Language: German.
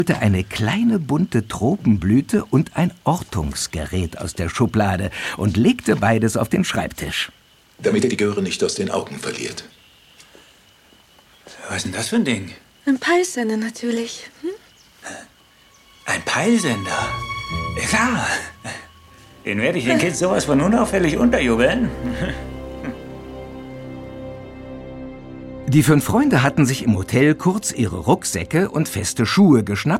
holte eine kleine bunte Tropenblüte und ein Ortungsgerät aus der Schublade und legte beides auf den Schreibtisch. Damit er die Göre nicht aus den Augen verliert. Was ist denn das für ein Ding? Ein Peilsender natürlich. Ein Peilsender? Klar. Den werde ich den Kids sowas von unauffällig unterjubeln. Die 5 Freunde hatten sich im Hotel kurz ihre Rucksäcke und feste Schuhe geschnappt